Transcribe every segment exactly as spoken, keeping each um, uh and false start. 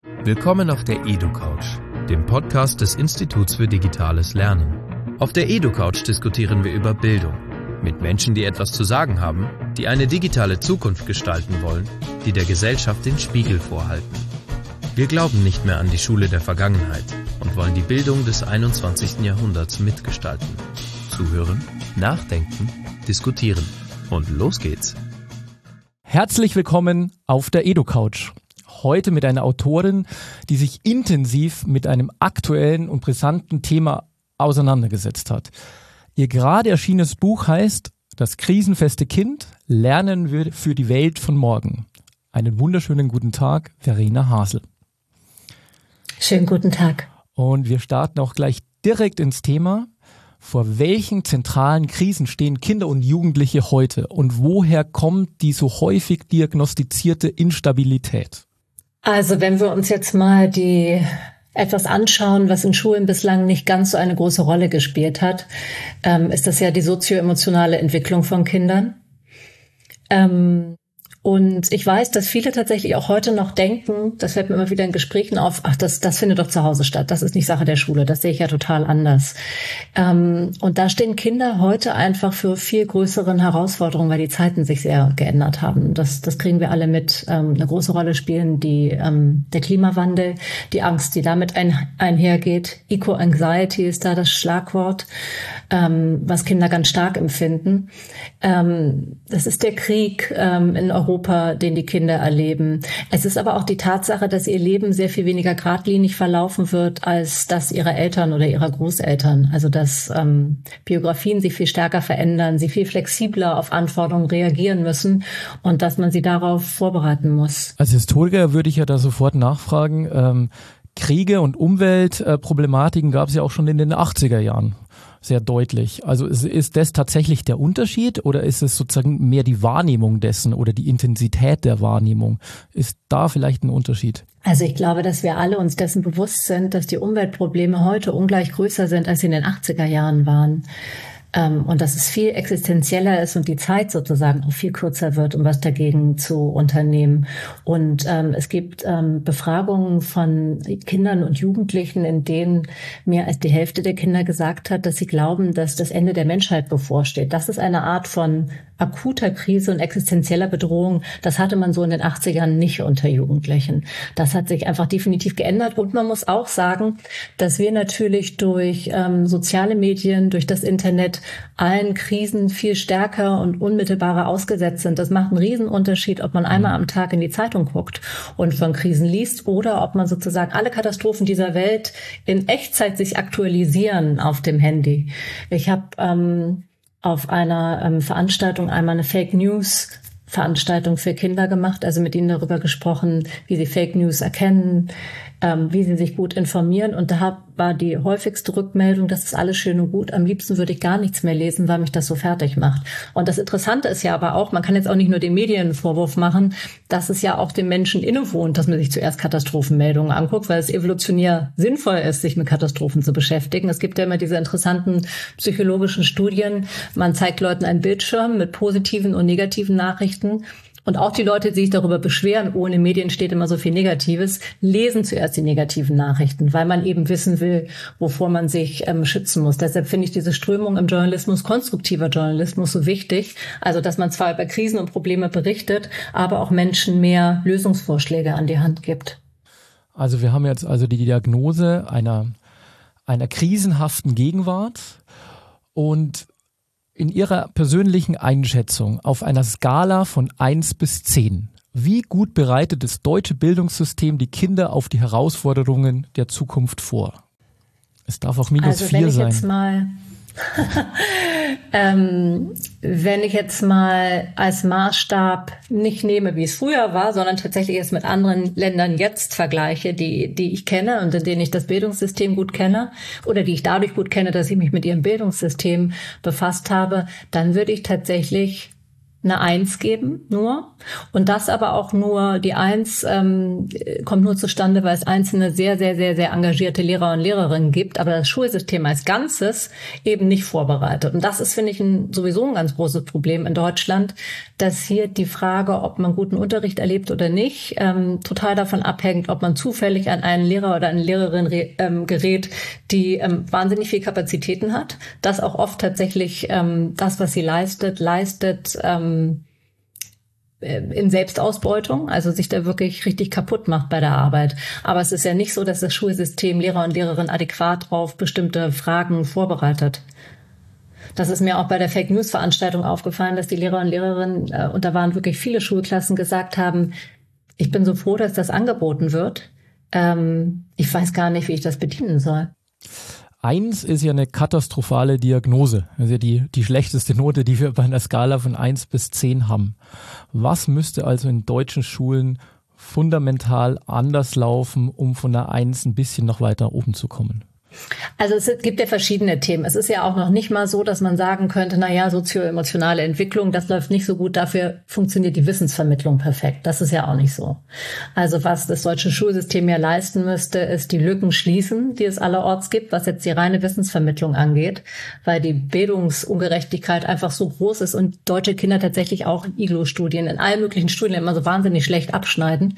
Willkommen auf der EduCouch, dem Podcast des Instituts für Digitales Lernen. Auf der EduCouch diskutieren wir über Bildung mit Menschen, die etwas zu sagen haben, die eine digitale Zukunft gestalten wollen, die der Gesellschaft den Spiegel vorhalten. Wir glauben nicht mehr an die Schule der Vergangenheit und wollen die Bildung des einundzwanzigsten Jahrhunderts mitgestalten. Zuhören, nachdenken, diskutieren. Und los geht's. Herzlich willkommen auf der EduCouch. Heute mit einer Autorin, die sich intensiv mit einem aktuellen und brisanten Thema auseinandergesetzt hat. Ihr gerade erschienenes Buch heißt Das krisenfeste Kind – Lernen wir für die Welt von morgen. Einen wunderschönen guten Tag, Verena Hasel. Schönen guten Tag. Und wir starten auch gleich direkt ins Thema. Vor welchen zentralen Krisen stehen Kinder und Jugendliche heute und woher kommt die so häufig diagnostizierte Instabilität? Also wenn wir uns jetzt mal die etwas anschauen, was in Schulen bislang nicht ganz so eine große Rolle gespielt hat, ähm, ist das ja die sozioemotionale Entwicklung von Kindern. Ähm, Und ich weiß, dass viele tatsächlich auch heute noch denken, das fällt mir immer wieder in Gesprächen auf, ach, das, das findet doch zu Hause statt, das ist nicht Sache der Schule, das sehe ich ja total anders. Ähm, und da stehen Kinder heute einfach für viel größeren Herausforderungen, weil die Zeiten sich sehr geändert haben. Das, das kriegen wir alle mit. Ähm, eine große Rolle spielen die, ähm, der Klimawandel, die Angst, die damit ein, einhergeht. Eco-Anxiety ist da das Schlagwort, ähm, was Kinder ganz stark empfinden. Ähm, das ist der Krieg ähm, in Europa, den die Kinder erleben. Es ist aber auch die Tatsache, dass ihr Leben sehr viel weniger geradlinig verlaufen wird als das ihrer Eltern oder ihrer Großeltern. Also dass ähm, Biografien sich viel stärker verändern, sie viel flexibler auf Anforderungen reagieren müssen und dass man sie darauf vorbereiten muss. Als Historiker würde ich ja da sofort nachfragen, ähm, Kriege und Umweltproblematiken gab es ja auch schon in den achtziger Jahren. Sehr deutlich. Also ist, ist das tatsächlich der Unterschied oder ist es sozusagen mehr die Wahrnehmung dessen oder die Intensität der Wahrnehmung? Ist da vielleicht ein Unterschied? Also ich glaube, dass wir alle uns dessen bewusst sind, dass die Umweltprobleme heute ungleich größer sind, als sie in den achtziger Jahren waren. Und dass es viel existenzieller ist und die Zeit sozusagen auch viel kürzer wird, um was dagegen zu unternehmen. Und ähm, es gibt ähm, Befragungen von Kindern und Jugendlichen, in denen mehr als die Hälfte der Kinder gesagt hat, dass sie glauben, dass das Ende der Menschheit bevorsteht. Das ist eine Art von akuter Krise und existenzieller Bedrohung. Das hatte man so in den achtzigern nicht unter Jugendlichen. Das hat sich einfach definitiv geändert. Und man muss auch sagen, dass wir natürlich durch ähm, soziale Medien, durch das Internet allen Krisen viel stärker und unmittelbarer ausgesetzt sind. Das macht einen Riesenunterschied, ob man einmal am Tag in die Zeitung guckt und von Krisen liest oder ob man sozusagen alle Katastrophen dieser Welt in Echtzeit sich aktualisieren auf dem Handy. Ich habe ähm, auf einer ähm, Veranstaltung einmal eine Fake News Veranstaltung für Kinder gemacht, also mit ihnen darüber gesprochen, wie sie Fake News erkennen, ähm, wie sie sich gut informieren. Und da war die häufigste Rückmeldung, das ist alles schön und gut. Am liebsten würde ich gar nichts mehr lesen, weil mich das so fertig macht. Und das Interessante ist ja aber auch, man kann jetzt auch nicht nur den Medien einen Vorwurf machen, dass es ja auch dem Menschen innewohnt, dass man sich zuerst Katastrophenmeldungen anguckt, weil es evolutionär sinnvoll ist, sich mit Katastrophen zu beschäftigen. Es gibt ja immer diese interessanten psychologischen Studien. Man zeigt Leuten einen Bildschirm mit positiven und negativen Nachrichten. Und auch die Leute, die sich darüber beschweren, oh, in den Medien steht immer so viel Negatives, lesen zuerst die negativen Nachrichten, weil man eben wissen will, wovor man sich ähm, schützen muss. Deshalb finde ich diese Strömung im Journalismus, konstruktiver Journalismus, so wichtig. Also, dass man zwar über Krisen und Probleme berichtet, aber auch Menschen mehr Lösungsvorschläge an die Hand gibt. Also wir haben jetzt also die Diagnose einer, einer krisenhaften Gegenwart und in Ihrer persönlichen Einschätzung auf einer Skala von eins bis zehn, wie gut bereitet das deutsche Bildungssystem die Kinder auf die Herausforderungen der Zukunft vor? Es darf auch minus also vier sein. Jetzt mal ähm, wenn ich jetzt mal als Maßstab nicht nehme, wie es früher war, sondern tatsächlich es mit anderen Ländern jetzt vergleiche, die, die ich kenne und in denen ich das Bildungssystem gut kenne oder die ich dadurch gut kenne, dass ich mich mit ihrem Bildungssystem befasst habe, dann würde ich tatsächlich eine Eins geben, nur. Und das aber auch nur, die Eins ähm, kommt nur zustande, weil es einzelne sehr, sehr, sehr, sehr engagierte Lehrer und Lehrerinnen gibt, aber das Schulsystem als Ganzes eben nicht vorbereitet. Und das ist, finde ich, ein, sowieso ein ganz großes Problem in Deutschland, dass hier die Frage, ob man guten Unterricht erlebt oder nicht, ähm, total davon abhängt, ob man zufällig an einen Lehrer oder eine Lehrerin re- ähm, gerät, die ähm, wahnsinnig viel Kapazitäten hat, das auch oft tatsächlich ähm, das, was sie leistet, leistet, ähm, in Selbstausbeutung, also sich da wirklich richtig kaputt macht bei der Arbeit. Aber es ist ja nicht so, dass das Schulsystem Lehrer und Lehrerinnen adäquat auf bestimmte Fragen vorbereitet. Das ist mir auch bei der Fake-News-Veranstaltung aufgefallen, dass die Lehrer und Lehrerinnen, äh, und da waren wirklich viele Schulklassen, gesagt haben, ich bin so froh, dass das angeboten wird. Ähm, ich weiß gar nicht, wie ich das bedienen soll. Eins ist ja eine katastrophale Diagnose. Das ist ja die, die schlechteste Note, die wir bei einer Skala von eins bis zehn haben. Was müsste also in deutschen Schulen fundamental anders laufen, um von der eins ein bisschen noch weiter oben zu kommen? Also es gibt ja verschiedene Themen. Es ist ja auch noch nicht mal so, dass man sagen könnte, na ja, sozioemotionale Entwicklung, das läuft nicht so gut, dafür funktioniert die Wissensvermittlung perfekt. Das ist ja auch nicht so. Also was das deutsche Schulsystem ja leisten müsste, ist die Lücken schließen, die es allerorts gibt, was jetzt die reine Wissensvermittlung angeht, weil die Bildungsungerechtigkeit einfach so groß ist und deutsche Kinder tatsächlich auch in I G L O-Studien, in allen möglichen Studien immer so wahnsinnig schlecht abschneiden.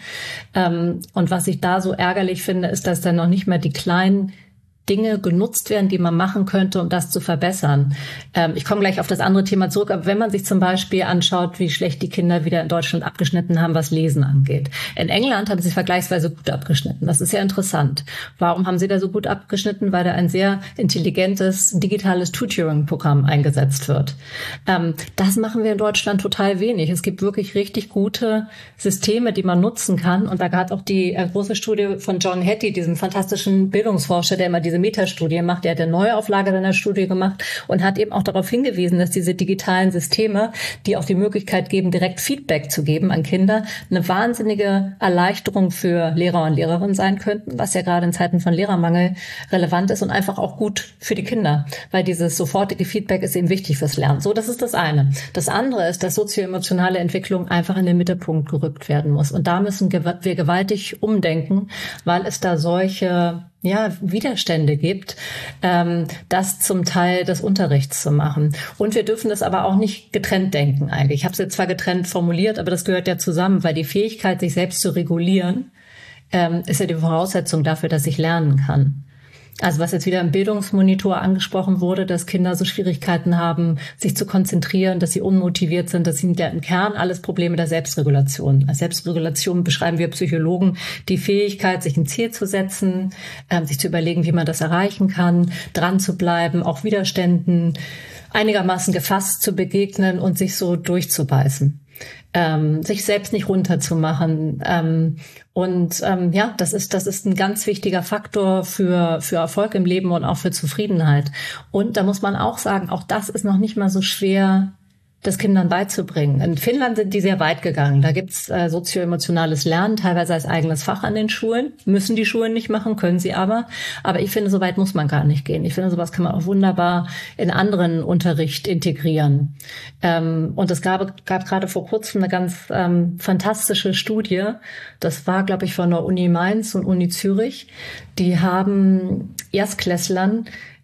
Und was ich da so ärgerlich finde, ist, dass dann noch nicht mehr die kleinen Dinge genutzt werden, die man machen könnte, um das zu verbessern. Ähm, ich komme gleich auf das andere Thema zurück, aber wenn man sich zum Beispiel anschaut, wie schlecht die Kinder wieder in Deutschland abgeschnitten haben, was Lesen angeht. In England haben sie vergleichsweise gut abgeschnitten. Das ist ja interessant. Warum haben sie da so gut abgeschnitten? Weil da ein sehr intelligentes, digitales Tutoring-Programm eingesetzt wird. Ähm, das machen wir in Deutschland total wenig. Es gibt wirklich richtig gute Systeme, die man nutzen kann. Und da hat auch die äh, große Studie von John Hattie, diesem fantastischen Bildungsforscher, der immer diese Metastudie macht, der hat eine Neuauflage seiner Studie gemacht und hat eben auch darauf hingewiesen, dass diese digitalen Systeme, die auch die Möglichkeit geben, direkt Feedback zu geben an Kinder, eine wahnsinnige Erleichterung für Lehrer und Lehrerinnen sein könnten, was ja gerade in Zeiten von Lehrermangel relevant ist und einfach auch gut für die Kinder, weil dieses sofortige Feedback ist eben wichtig fürs Lernen. So, das ist das eine. Das andere ist, dass sozioemotionale Entwicklung einfach in den Mittelpunkt gerückt werden muss. Und da müssen wir gewaltig umdenken, weil es da solche ja, Widerstände gibt, ähm, das zum Teil des Unterrichts zu machen. Und wir dürfen das aber auch nicht getrennt denken eigentlich. Ich habe es jetzt zwar getrennt formuliert, aber das gehört ja zusammen, weil die Fähigkeit, sich selbst zu regulieren, ähm, ist ja die Voraussetzung dafür, dass ich lernen kann. Also was jetzt wieder im Bildungsmonitor angesprochen wurde, dass Kinder so Schwierigkeiten haben, sich zu konzentrieren, dass sie unmotiviert sind, das sind ja im Kern alles Probleme der Selbstregulation. Als Selbstregulation beschreiben wir Psychologen die Fähigkeit, sich ein Ziel zu setzen, äh, sich zu überlegen, wie man das erreichen kann, dran zu bleiben, auch Widerständen einigermaßen gefasst zu begegnen und sich so durchzubeißen. Ähm, sich selbst nicht runterzumachen. Ähm, und ähm, ja, das ist das ist ein ganz wichtiger Faktor für für Erfolg im Leben und auch für Zufriedenheit. Und da muss man auch sagen, auch das ist noch nicht mal so schwer, das Kindern beizubringen. In Finnland sind die sehr weit gegangen. Da gibt's äh, sozioemotionales Lernen, teilweise als eigenes Fach an den Schulen. Müssen die Schulen nicht machen, können sie aber. Aber ich finde, so weit muss man gar nicht gehen. Ich finde, sowas kann man auch wunderbar in anderen Unterricht integrieren. Ähm, und es gab, gab gerade vor kurzem eine ganz ähm, fantastische Studie. Das war, glaube ich, von der Uni Mainz und Uni Zürich. Die haben Erstklässlern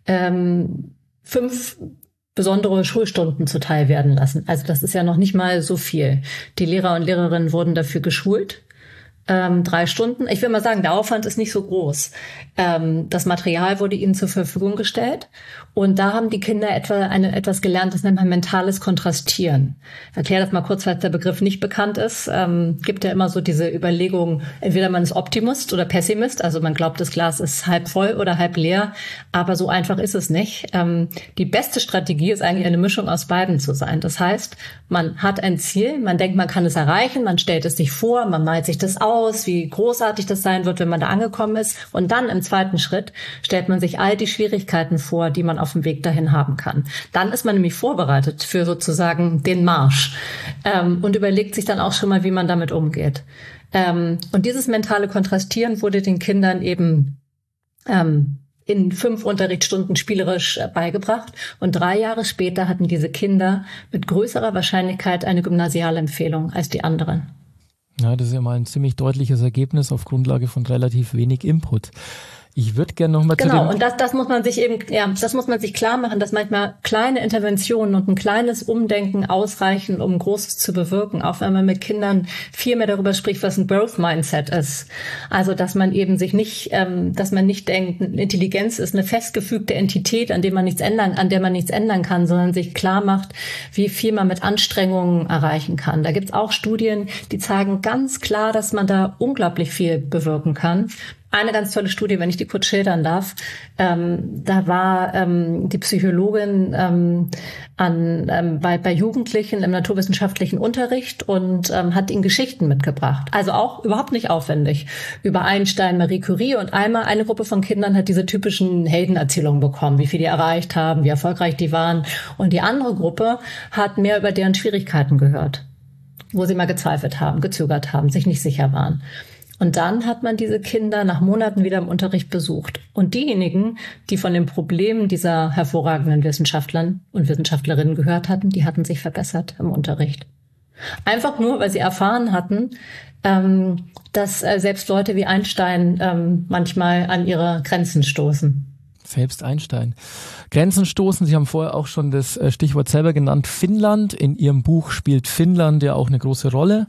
ähm, fünf besondere Schulstunden zuteil werden lassen. Also das ist ja noch nicht mal so viel. Die Lehrer und Lehrerinnen wurden dafür geschult. Ähm, drei Stunden. Ich will mal sagen, der Aufwand ist nicht so groß. Ähm, das Material wurde ihnen zur Verfügung gestellt und da haben die Kinder etwa eine, etwas gelernt, das nennt man mentales Kontrastieren. Ich erkläre das mal kurz, falls der Begriff nicht bekannt ist. Ähm, gibt ja immer so diese Überlegung, entweder man ist Optimist oder Pessimist, also man glaubt, das Glas ist halb voll oder halb leer, aber so einfach ist es nicht. Ähm, die beste Strategie ist eigentlich eine Mischung aus beiden zu sein. Das heißt, man hat ein Ziel, man denkt, man kann es erreichen, man stellt es sich vor, man malt sich das aus, wie großartig das sein wird, wenn man da angekommen ist. Und dann im zweiten Schritt stellt man sich all die Schwierigkeiten vor, die man auf dem Weg dahin haben kann. Dann ist man nämlich vorbereitet für sozusagen den Marsch ähm, und überlegt sich dann auch schon mal, wie man damit umgeht. Ähm, und dieses mentale Kontrastieren wurde den Kindern eben ähm, in fünf Unterrichtsstunden spielerisch beigebracht. Und drei Jahre später hatten diese Kinder mit größerer Wahrscheinlichkeit eine Gymnasialempfehlung als die anderen. Ja, das ist ja mal ein ziemlich deutliches Ergebnis auf Grundlage von relativ wenig Input. Ich würde gerne noch mal zu Genau, dem und das, das muss man sich eben, ja, das muss man sich klar machen, dass manchmal kleine Interventionen und ein kleines Umdenken ausreichen, um Großes zu bewirken. Auch wenn man mit Kindern viel mehr darüber spricht, was ein Growth Mindset ist. Also, dass man eben sich nicht, ähm, dass man nicht denkt, Intelligenz ist eine festgefügte Entität, an der man nichts ändern, an der man nichts ändern kann, sondern sich klar macht, wie viel man mit Anstrengungen erreichen kann. Da gibt's auch Studien, die zeigen ganz klar, dass man da unglaublich viel bewirken kann. Eine ganz tolle Studie, wenn ich die kurz schildern darf. Ähm, da war ähm, die Psychologin ähm, an, ähm, bei, bei Jugendlichen im naturwissenschaftlichen Unterricht und ähm, hat ihnen Geschichten mitgebracht. Also auch überhaupt nicht aufwendig. Über Einstein, Marie Curie und einmal eine Gruppe von Kindern hat diese typischen Heldenerzählungen bekommen, wie viel die erreicht haben, wie erfolgreich die waren. Und die andere Gruppe hat mehr über deren Schwierigkeiten gehört, wo sie mal gezweifelt haben, gezögert haben, sich nicht sicher waren. Und dann hat man diese Kinder nach Monaten wieder im Unterricht besucht. Und diejenigen, die von den Problemen dieser hervorragenden Wissenschaftler und Wissenschaftlerinnen gehört hatten, die hatten sich verbessert im Unterricht. Einfach nur, weil sie erfahren hatten, ähm, dass äh, selbst Leute wie Einstein ähm, manchmal an ihre Grenzen stoßen. Selbst Einstein. Grenzen stoßen, Sie haben vorher auch schon das Stichwort selber genannt, Finnland. In Ihrem Buch spielt Finnland ja auch eine große Rolle.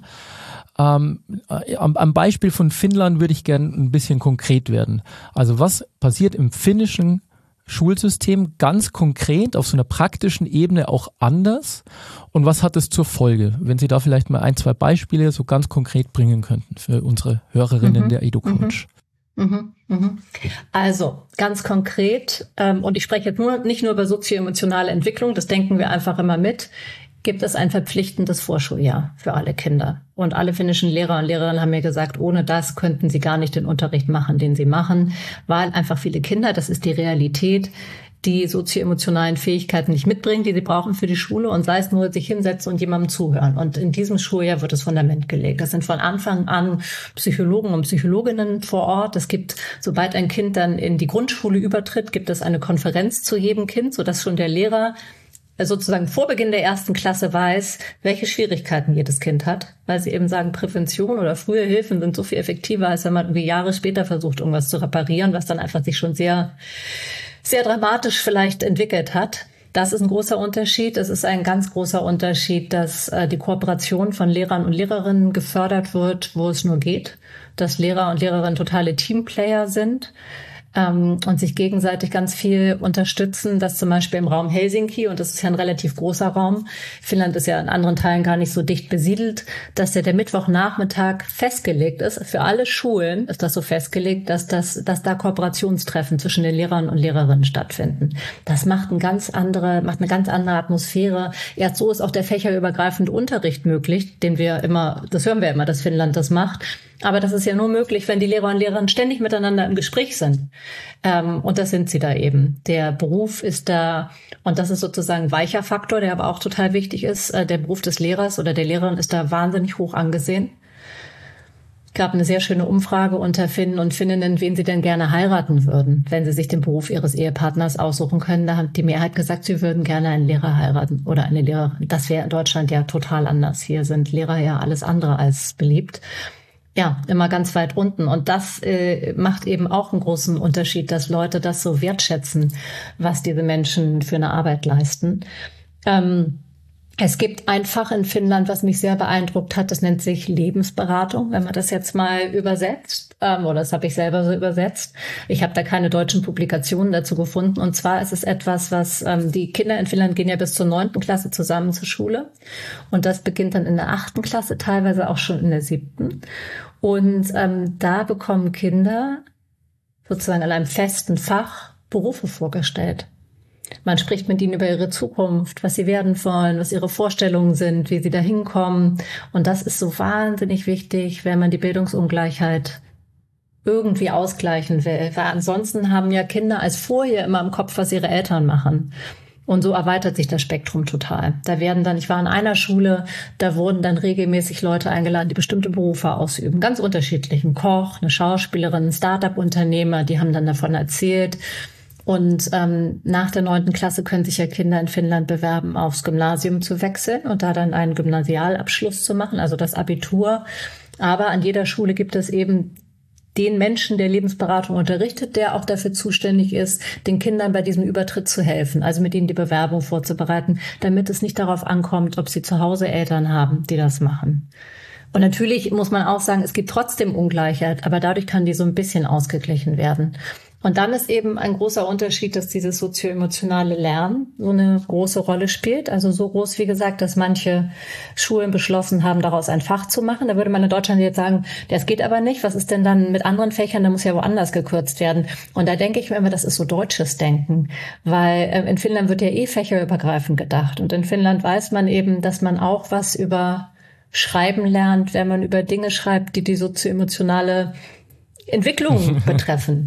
Ähm, am, am Beispiel von Finnland würde ich gerne ein bisschen konkret werden. Also was passiert im finnischen Schulsystem ganz konkret auf so einer praktischen Ebene auch anders und was hat es zur Folge? Wenn Sie da vielleicht mal ein, zwei Beispiele so ganz konkret bringen könnten für unsere Hörerinnen mhm. der EduCoach. Mhm. Mhm. Also ganz konkret, ähm, und ich spreche jetzt nur nicht nur über sozioemotionale Entwicklung, das denken wir einfach immer mit, gibt es ein verpflichtendes Vorschuljahr für alle Kinder. Und alle finnischen Lehrer und Lehrerinnen haben mir gesagt, ohne das könnten sie gar nicht den Unterricht machen, den sie machen, weil einfach viele Kinder, das ist die Realität, die sozioemotionalen Fähigkeiten nicht mitbringen, die sie brauchen für die Schule und sei es nur sich hinsetzen und jemandem zuhören. Und in diesem Schuljahr wird das Fundament gelegt. Das sind von Anfang an Psychologen und Psychologinnen vor Ort. Es gibt, sobald ein Kind dann in die Grundschule übertritt, gibt es eine Konferenz zu jedem Kind, sodass schon der Lehrer sozusagen vor Beginn der ersten Klasse weiß, welche Schwierigkeiten jedes Kind hat, weil sie eben sagen, Prävention oder frühe Hilfen sind so viel effektiver, als wenn man irgendwie Jahre später versucht, irgendwas zu reparieren, was dann einfach sich schon sehr, sehr dramatisch vielleicht entwickelt hat. Das ist ein großer Unterschied. Es ist ein ganz großer Unterschied, dass äh, die Kooperation von Lehrern und Lehrerinnen gefördert wird, wo es nur geht, dass Lehrer und Lehrerinnen totale Teamplayer sind. Ähm, und sich gegenseitig ganz viel unterstützen, dass zum Beispiel im Raum Helsinki, und das ist ja ein relativ großer Raum, Finnland ist ja in anderen Teilen gar nicht so dicht besiedelt, dass der, der Mittwochnachmittag festgelegt ist. Für alle Schulen ist das so festgelegt, dass das, dass da Kooperationstreffen zwischen den Lehrern und Lehrerinnen stattfinden. Das macht eine ganz andere, macht eine ganz andere Atmosphäre. Erst so ist auch der fächerübergreifende Unterricht möglich, den wir immer, das hören wir immer, dass Finnland das macht. Aber das ist ja nur möglich, wenn die Lehrer und Lehrerinnen ständig miteinander im Gespräch sind. Ähm, und das sind sie da eben. Der Beruf ist da, und das ist sozusagen ein weicher Faktor, der aber auch total wichtig ist. Äh, der Beruf des Lehrers oder der Lehrerin ist da wahnsinnig hoch angesehen. Es gab eine sehr schöne Umfrage unter Finnen und Finninnen, wen sie denn gerne heiraten würden, wenn sie sich den Beruf ihres Ehepartners aussuchen können. Da hat die Mehrheit gesagt, sie würden gerne einen Lehrer heiraten oder eine Lehrerin. Das wäre in Deutschland ja total anders. Hier sind Lehrer ja alles andere als beliebt. Ja, immer ganz weit unten. Und das äh, macht eben auch einen großen Unterschied, dass Leute das so wertschätzen, was diese Menschen für eine Arbeit leisten. Ähm, es gibt ein Fach in Finnland, was mich sehr beeindruckt hat. Das nennt sich Lebensberatung, wenn man das jetzt mal übersetzt. Ähm, oder das habe ich selber so übersetzt. Ich habe da keine deutschen Publikationen dazu gefunden. Und zwar ist es etwas, was ähm, die Kinder in Finnland gehen ja bis zur neunten Klasse zusammen zur Schule. Und das beginnt dann in der achten Klasse, teilweise auch schon in der siebten. Und ähm, da bekommen Kinder sozusagen in einem festen Fach Berufe vorgestellt. Man spricht mit ihnen über ihre Zukunft, was sie werden wollen, was ihre Vorstellungen sind, wie sie da hinkommen. Und das ist so wahnsinnig wichtig, wenn man die Bildungsungleichheit irgendwie ausgleichen will. Weil ansonsten haben ja Kinder als Folie immer im Kopf, was ihre Eltern machen. Und so erweitert sich das Spektrum total. Da werden dann, ich war in einer Schule, da wurden dann regelmäßig Leute eingeladen, die bestimmte Berufe ausüben. Ganz unterschiedlich. Ein Koch, eine Schauspielerin, ein Start-up-Unternehmer, die haben dann davon erzählt. Und ähm, nach der neunten Klasse können sich ja Kinder in Finnland bewerben, aufs Gymnasium zu wechseln und da dann einen Gymnasialabschluss zu machen, also das Abitur. Aber an jeder Schule gibt es eben den Menschen, der Lebensberatung unterrichtet, der auch dafür zuständig ist, den Kindern bei diesem Übertritt zu helfen, also mit ihnen die Bewerbung vorzubereiten, damit es nicht darauf ankommt, ob sie zu Hause Eltern haben, die das machen. Und natürlich muss man auch sagen, es gibt trotzdem Ungleichheit, aber dadurch kann die so ein bisschen ausgeglichen werden. Und dann ist eben ein großer Unterschied, dass dieses sozioemotionale Lernen so eine große Rolle spielt. Also so groß, wie gesagt, dass manche Schulen beschlossen haben, daraus ein Fach zu machen. Da würde man in Deutschland jetzt sagen, das geht aber nicht. Was ist denn dann mit anderen Fächern? Da muss ja woanders gekürzt werden. Und da denke ich mir immer, das ist so deutsches Denken. Weil äh, in Finnland wird ja eh fächerübergreifend gedacht. Und in Finnland weiß man eben, dass man auch was über Schreiben lernt, wenn man über Dinge schreibt, die die sozioemotionale Entwicklung betreffen.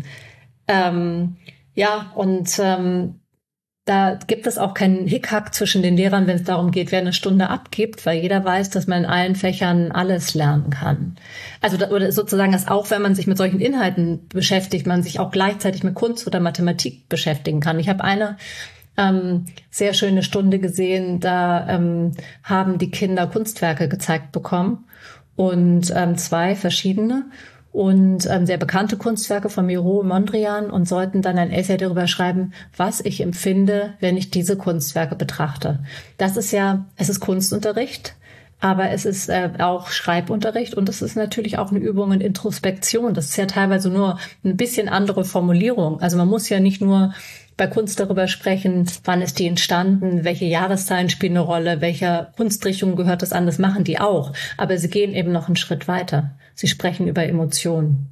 Ähm, ja, und ähm, da gibt es auch keinen Hickhack zwischen den Lehrern, wenn es darum geht, wer eine Stunde abgibt, weil jeder weiß, dass man in allen Fächern alles lernen kann. Also da, oder sozusagen, dass auch wenn man sich mit solchen Inhalten beschäftigt, man sich auch gleichzeitig mit Kunst oder Mathematik beschäftigen kann. Ich habe eine ähm, sehr schöne Stunde gesehen, da ähm, haben die Kinder Kunstwerke gezeigt bekommen und ähm, zwei verschiedene. Und ähm, sehr bekannte Kunstwerke von Miro und Mondrian und sollten dann ein Essay darüber schreiben, was ich empfinde, wenn ich diese Kunstwerke betrachte. Das ist ja, es ist Kunstunterricht, aber es ist äh, auch Schreibunterricht und es ist natürlich auch eine Übung in Introspektion. Das ist ja teilweise nur ein bisschen andere Formulierung. Also man muss ja nicht nur bei Kunst darüber sprechen, wann ist die entstanden, welche Jahreszahlen spielen eine Rolle, welcher Kunstrichtung gehört das an, das machen die auch. Aber sie gehen eben noch einen Schritt weiter. Sie sprechen über Emotionen.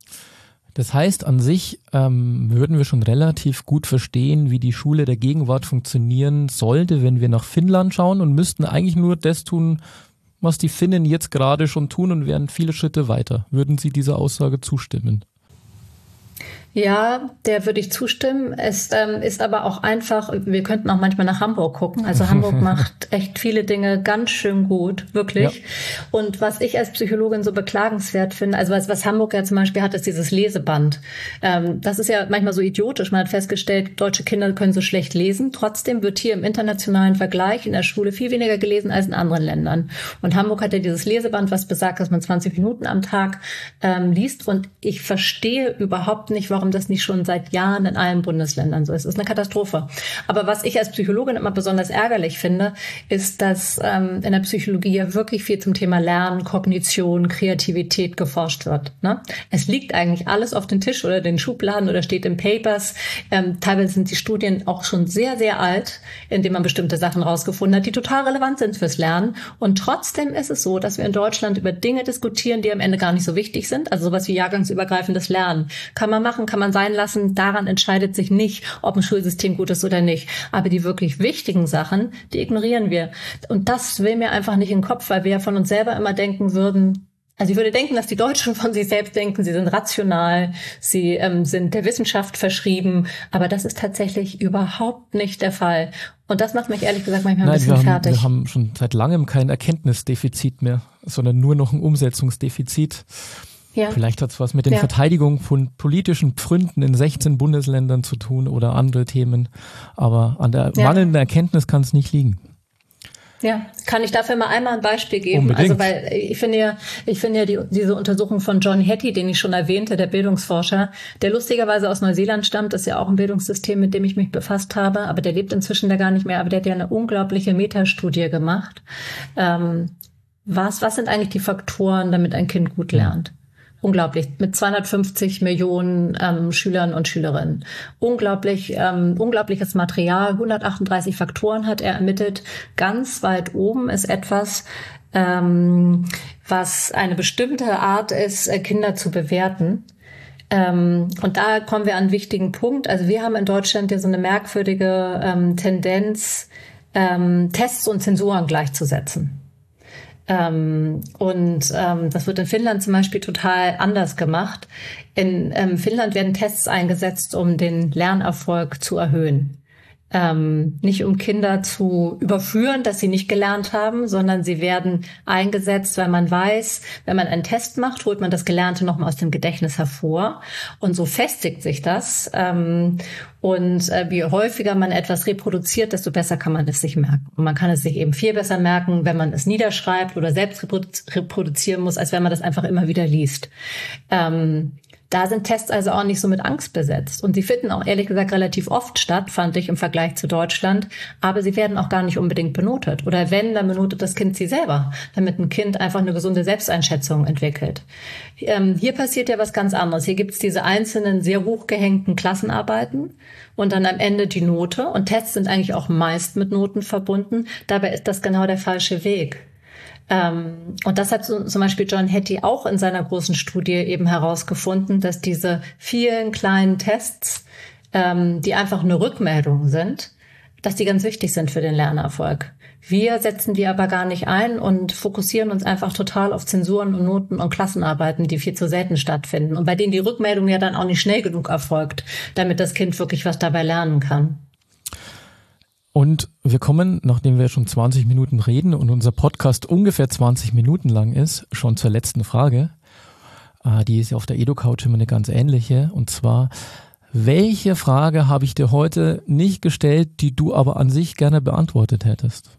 Das heißt, an sich ähm, würden wir schon relativ gut verstehen, wie die Schule der Gegenwart funktionieren sollte, wenn wir nach Finnland schauen und müssten eigentlich nur das tun, was die Finnen jetzt gerade schon tun und wären viele Schritte weiter. Würden Sie dieser Aussage zustimmen? Ja, der würde ich zustimmen. Es ähm, ist aber auch einfach, wir könnten auch manchmal nach Hamburg gucken. Also Hamburg macht echt viele Dinge ganz schön gut, wirklich. Ja. Und was ich als Psychologin so beklagenswert finde, also was, was Hamburg ja zum Beispiel hat, ist dieses Leseband. Ähm, das ist ja manchmal so idiotisch. Man hat festgestellt, deutsche Kinder können so schlecht lesen. Trotzdem wird hier im internationalen Vergleich in der Schule viel weniger gelesen als in anderen Ländern. Und Hamburg hat ja dieses Leseband, was besagt, dass man zwanzig Minuten am Tag ähm, liest. Und ich verstehe überhaupt nicht, warum das nicht schon seit Jahren in allen Bundesländern so ist. Das ist eine Katastrophe. Aber was ich als Psychologin immer besonders ärgerlich finde, ist, dass ähm, in der Psychologie ja wirklich viel zum Thema Lernen, Kognition, Kreativität geforscht wird. Ne? Es liegt eigentlich alles auf den Tisch oder den Schubladen oder steht in Papers. Ähm, teilweise sind die Studien auch schon sehr, sehr alt, indem man bestimmte Sachen rausgefunden hat, die total relevant sind fürs Lernen. Und trotzdem ist es so, dass wir in Deutschland über Dinge diskutieren, die am Ende gar nicht so wichtig sind. Also sowas wie jahrgangsübergreifendes Lernen. Kann man machen, kann man sein lassen. Daran entscheidet sich nicht, ob ein Schulsystem gut ist oder nicht. Aber die wirklich wichtigen Sachen, die ignorieren wir. Und das will mir einfach nicht in den Kopf, weil wir ja von uns selber immer denken würden, also ich würde denken, dass die Deutschen von sich selbst denken, sie sind rational, sie ähm, sind der Wissenschaft verschrieben, aber das ist tatsächlich überhaupt nicht der Fall. Und das macht mich ehrlich gesagt manchmal ein Nein, bisschen wir haben, fertig. Wir haben schon seit langem kein Erkenntnisdefizit mehr, sondern nur noch ein Umsetzungsdefizit. Ja. Vielleicht hat es was mit den ja. Verteidigung von politischen Pfründen in sechzehn Bundesländern zu tun oder andere Themen, aber an der ja. mangelnden Erkenntnis kann es nicht liegen. Ja, kann ich dafür mal einmal ein Beispiel geben? Unbedingt. Also weil ich finde ja, ich finde ja die, diese Untersuchung von John Hattie, den ich schon erwähnte, der Bildungsforscher, der lustigerweise aus Neuseeland stammt, das ist ja auch ein Bildungssystem, mit dem ich mich befasst habe, aber der lebt inzwischen da gar nicht mehr, aber der hat ja eine unglaubliche Metastudie gemacht. Ähm, was, was sind eigentlich die Faktoren, damit ein Kind gut lernt? Unglaublich, mit zweihundertfünfzig Millionen ähm, Schülern und Schülerinnen. Unglaublich, ähm, unglaubliches Material, hundertachtunddreißig Faktoren hat er ermittelt. Ganz weit oben ist etwas, ähm, was eine bestimmte Art ist, Kinder zu bewerten. Ähm, und da kommen wir an einen wichtigen Punkt. Also wir haben in Deutschland ja so eine merkwürdige ähm, Tendenz, ähm, Tests und Zensuren gleichzusetzen. Ähm, und ähm, das wird in Finnland zum Beispiel total anders gemacht. In ähm, Finnland werden Tests eingesetzt, um den Lernerfolg zu erhöhen. Ähm, nicht um Kinder zu überführen, dass sie nicht gelernt haben, sondern sie werden eingesetzt, weil man weiß, wenn man einen Test macht, holt man das Gelernte nochmal aus dem Gedächtnis hervor und so festigt sich das. Ähm, und äh, je häufiger man etwas reproduziert, desto besser kann man es sich merken. Und man kann es sich eben viel besser merken, wenn man es niederschreibt oder selbst reprodu- reproduzieren muss, als wenn man das einfach immer wieder liest. Ähm, Da sind Tests also auch nicht so mit Angst besetzt. Und sie finden auch ehrlich gesagt relativ oft statt, fand ich im Vergleich zu Deutschland. Aber sie werden auch gar nicht unbedingt benotet. Oder wenn, dann benotet das Kind sie selber, damit ein Kind einfach eine gesunde Selbsteinschätzung entwickelt. Ähm, hier passiert ja was ganz anderes. Hier gibt es diese einzelnen sehr hochgehängten Klassenarbeiten und dann am Ende die Note. Und Tests sind eigentlich auch meist mit Noten verbunden. Dabei ist das genau der falsche Weg. Ähm, und das hat so, zum Beispiel John Hattie auch in seiner großen Studie eben herausgefunden, dass diese vielen kleinen Tests, ähm, die einfach eine Rückmeldung sind, dass die ganz wichtig sind für den Lernerfolg. Wir setzen die aber gar nicht ein und fokussieren uns einfach total auf Zensuren und Noten und Klassenarbeiten, die viel zu selten stattfinden und bei denen die Rückmeldung ja dann auch nicht schnell genug erfolgt, damit das Kind wirklich was dabei lernen kann. Und wir kommen, nachdem wir schon zwanzig Minuten reden und unser Podcast ungefähr zwanzig Minuten lang ist, schon zur letzten Frage. Die ist ja auf der EduCouch immer eine ganz ähnliche. Und zwar, welche Frage habe ich dir heute nicht gestellt, die du aber an sich gerne beantwortet hättest?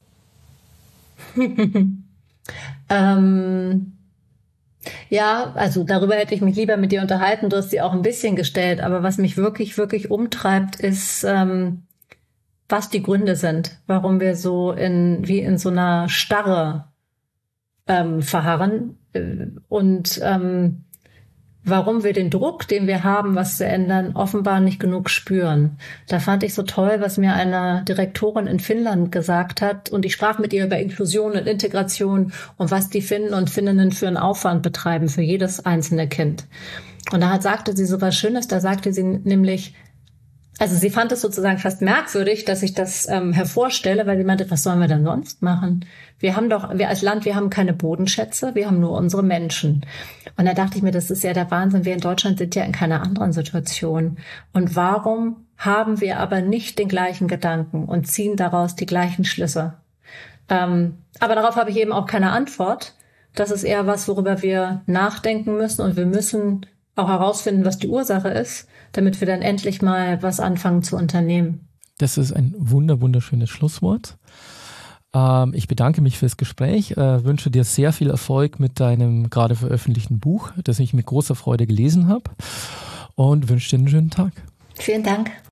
ähm, ja, also darüber hätte ich mich lieber mit dir unterhalten. Du hast sie auch ein bisschen gestellt. Aber was mich wirklich, wirklich umtreibt, ist... Ähm, was die Gründe sind, warum wir so in wie in so einer Starre ähm, verharren äh, und ähm, warum wir den Druck, den wir haben, was zu ändern, offenbar nicht genug spüren. Da fand ich so toll, was mir eine Direktorin in Finnland gesagt hat, und ich sprach mit ihr über Inklusion und Integration und was die Finnen und Finninnen für einen Aufwand betreiben für jedes einzelne Kind. Und da hat, sagte sie so was Schönes, da sagte sie nämlich, also sie fand es sozusagen fast merkwürdig, dass ich das ähm, hervorstelle, weil sie meinte, was sollen wir denn sonst machen? Wir haben doch, wir als Land, wir haben keine Bodenschätze, wir haben nur unsere Menschen. Und da dachte ich mir, das ist ja der Wahnsinn, wir in Deutschland sind ja in keiner anderen Situation. Und warum haben wir aber nicht den gleichen Gedanken und ziehen daraus die gleichen Schlüsse? Ähm, aber darauf habe ich eben auch keine Antwort. Das ist eher was, worüber wir nachdenken müssen, und wir müssen auch herausfinden, was die Ursache ist, damit wir dann endlich mal was anfangen zu unternehmen. Das ist ein wunder, wunderschönes Schlusswort. Ähm, ich bedanke mich fürs Gespräch, äh, wünsche dir sehr viel Erfolg mit deinem gerade veröffentlichten Buch, das ich mit großer Freude gelesen habe, und wünsche dir einen schönen Tag. Vielen Dank.